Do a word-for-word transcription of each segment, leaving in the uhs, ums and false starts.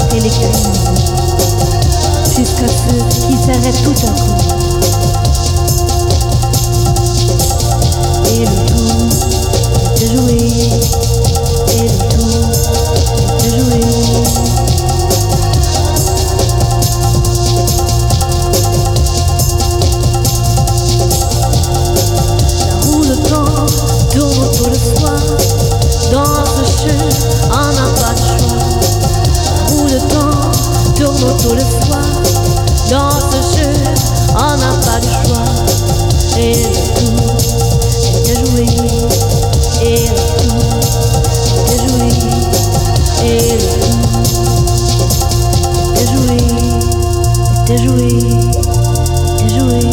et les crimes, jusqu'à ceux qui s'arrêtent tout à coup. Et le tour était joué, et le tour était joué. La roue de temps tourne autour de soi, dans ce jeu on n'a pas de choix. La roue de temps tourne autour de soi, dans ce jeu on n'a pas de choix. Et le tour était joué, et le tour était joué, et le tour était joué, était joué, était joué.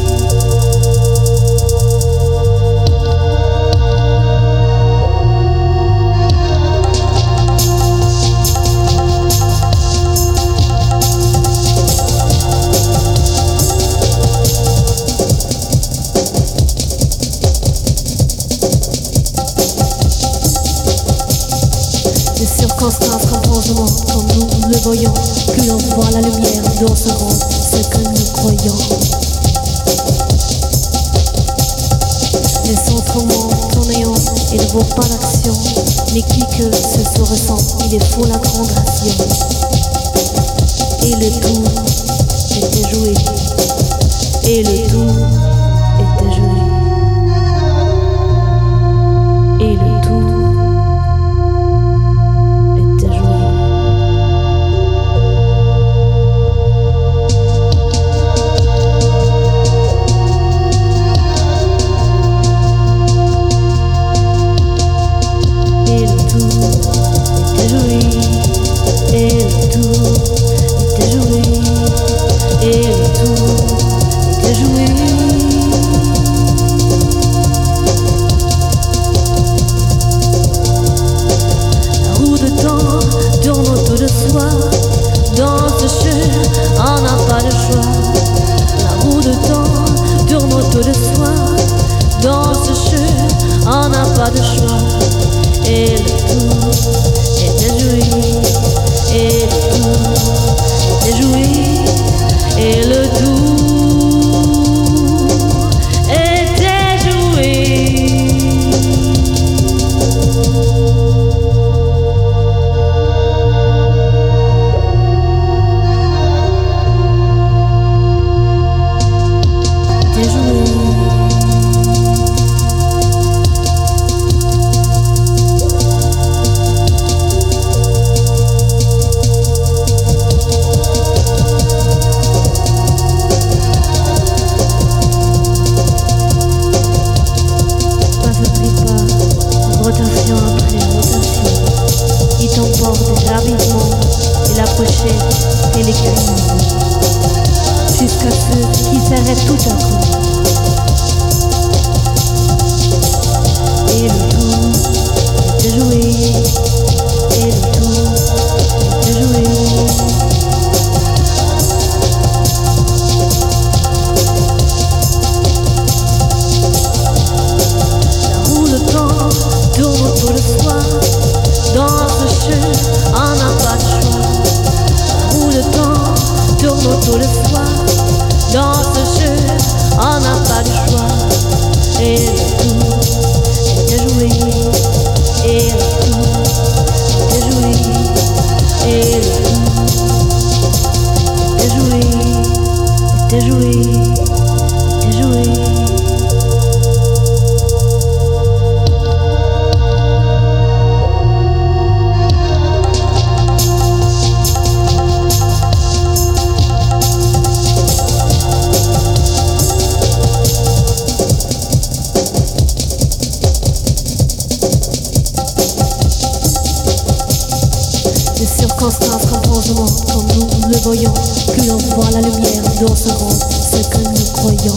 Circonstances composement, comme nous le voyons, plus on voit la lumière dans ce rond, ce que nous croyons. Les sentiments tournant et ne vaut pas d'action, mais qui que ce se ressent, il est faux la grandation. Et le tour était joué, et le tour était joué, et le tour. Comme nous le voyons, plus on voit la lumière dans ce rond, ce que nous croyons.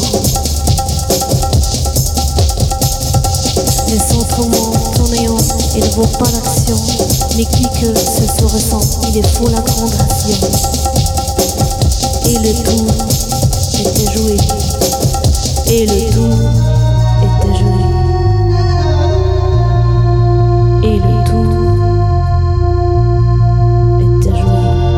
Les sentiments tournant et ne vaut pas d'action, mais qui que ce se ressent, il est faux la grandation. Et le tour était joué, et le tour était joué, et le tour était joué.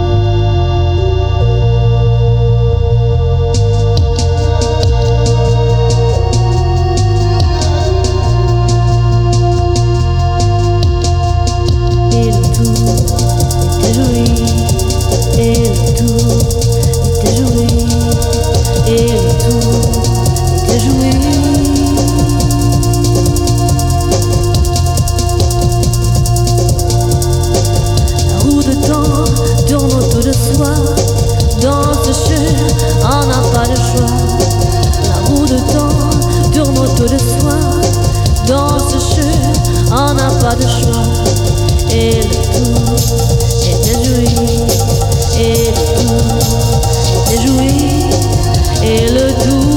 soi. Dans ce jeu, on n'a pas de choix. La roue de temps tourne autour de soi. Dans ce jeu, on n'a pas de choix. Et le tour était joué. Et le tour était joué. Et le tour